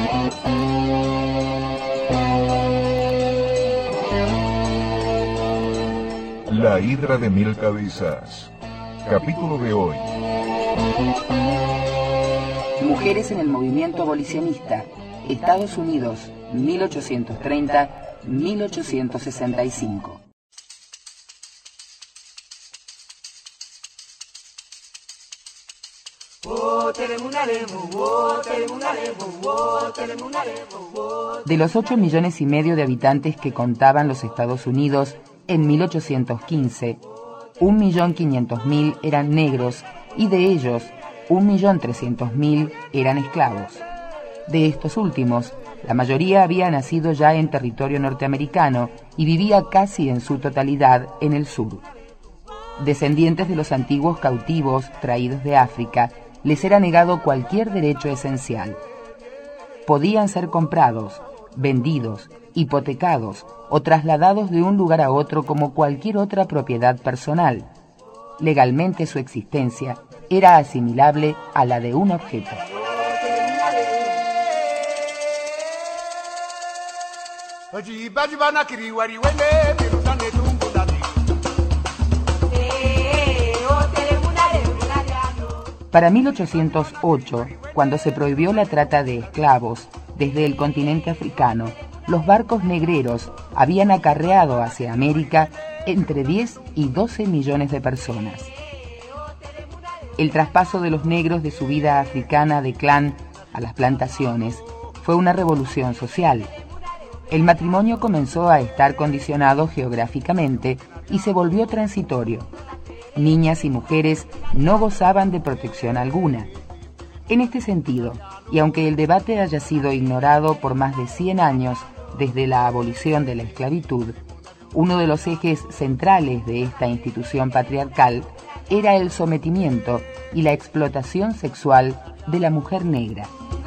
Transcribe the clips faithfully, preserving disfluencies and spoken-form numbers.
La hidra de mil cabezas. Capítulo de hoy. Mujeres en el movimiento abolicionista. Estados Unidos, mil ochocientos treinta a mil ochocientos sesenta y cinco. De los ocho millones y medio de habitantes que contaban los Estados Unidos en mil ochocientos quince, un millón quinientos mil eran negros y de ellos un millón trescientos mil eran esclavos. De estos últimos, la mayoría había nacido ya en territorio norteamericano y vivía casi en su totalidad en el sur. Descendientes de los antiguos cautivos traídos de África, les era negado cualquier derecho esencial. Podían ser comprados, vendidos, hipotecados o trasladados de un lugar a otro como cualquier otra propiedad personal. Legalmente su existencia era asimilable a la de un objeto. Para mil ochocientos ocho, cuando se prohibió la trata de esclavos desde el continente africano, los barcos negreros habían acarreado hacia América entre diez y doce millones de personas. El traspaso de los negros de su vida africana de clan a las plantaciones fue una revolución social. El matrimonio comenzó a estar condicionado geográficamente y se volvió transitorio. Niñas y mujeres no gozaban de protección alguna. En este sentido, y aunque el debate haya sido ignorado por más de cien años desde la abolición de la esclavitud, uno de los ejes centrales de esta institución patriarcal era el sometimiento y la explotación sexual de la mujer negra.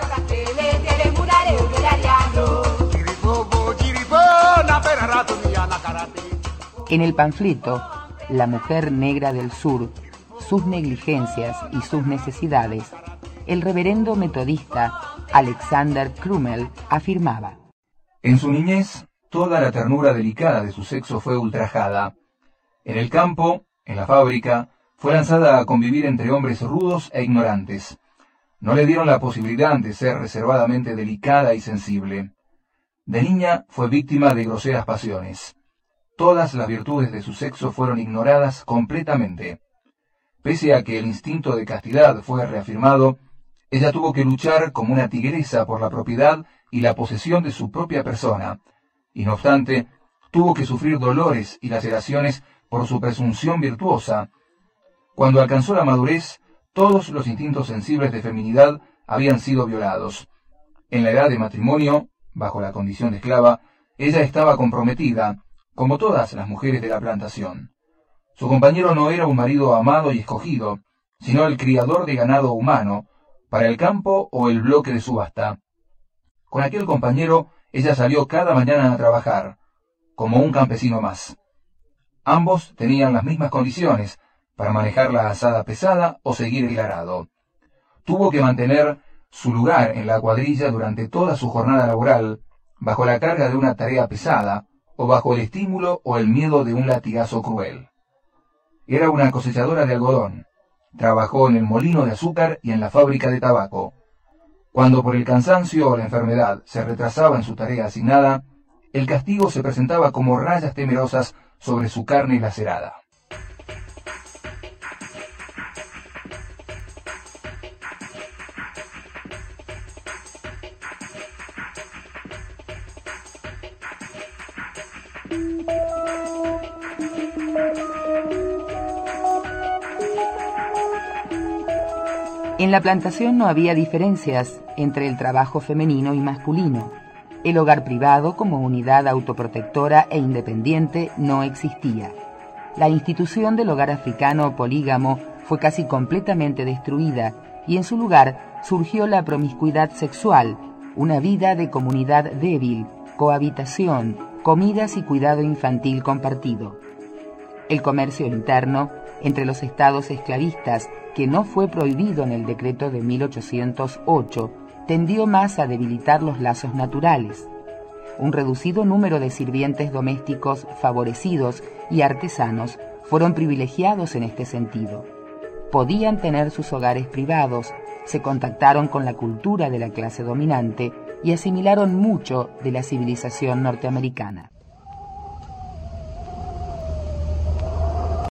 En el panfleto La mujer negra del sur, sus negligencias y sus necesidades, el reverendo metodista Alexander Crummell afirmaba: en su niñez, toda la ternura delicada de su sexo fue ultrajada. En el campo, en la fábrica, fue lanzada a convivir entre hombres rudos e ignorantes. No le dieron la posibilidad de ser reservadamente delicada y sensible. De niña fue víctima de groseras pasiones. Todas las virtudes de su sexo fueron ignoradas completamente. Pese a que el instinto de castidad fue reafirmado, ella tuvo que luchar como una tigresa por la propiedad y la posesión de su propia persona, y no obstante, tuvo que sufrir dolores y laceraciones por su presunción virtuosa. Cuando alcanzó la madurez, todos los instintos sensibles de feminidad habían sido violados. En la edad de matrimonio, bajo la condición de esclava, ella estaba comprometida, como todas las mujeres de la plantación. Su compañero no era un marido amado y escogido, sino el criador de ganado humano, para el campo o el bloque de subasta. Con aquel compañero, ella salió cada mañana a trabajar, como un campesino más. Ambos tenían las mismas condiciones para manejar la azada pesada o seguir el arado. Tuvo que mantener su lugar en la cuadrilla durante toda su jornada laboral, bajo la carga de una tarea pesada, o bajo el estímulo o el miedo de un latigazo cruel. Era una cosechadora de algodón. Trabajó en el molino de azúcar y en la fábrica de tabaco. Cuando por el cansancio o la enfermedad se retrasaba en su tarea asignada, el castigo se presentaba como rayas temerosas sobre su carne lacerada. En la plantación no había diferencias entre el trabajo femenino y masculino. El hogar privado como unidad autoprotectora e independiente no existía. La institución del hogar africano polígamo fue casi completamente destruida y en su lugar surgió la promiscuidad sexual, una vida de comunidad débil, cohabitación, comidas y cuidado infantil compartido. El comercio interno entre los estados esclavistas, que no fue prohibido en el decreto de mil ochocientos ocho, tendió más a debilitar los lazos naturales. Un reducido número de sirvientes domésticos favorecidos y artesanos fueron privilegiados en este sentido. Podían tener sus hogares privados, se contactaron con la cultura de la clase dominante y asimilaron mucho de la civilización norteamericana.